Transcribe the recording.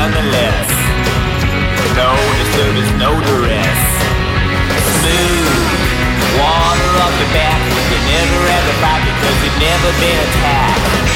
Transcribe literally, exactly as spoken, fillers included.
nonetheless. No disturbance, no duress. Smooth, water off your back. You never had to fight because you've never been attacked.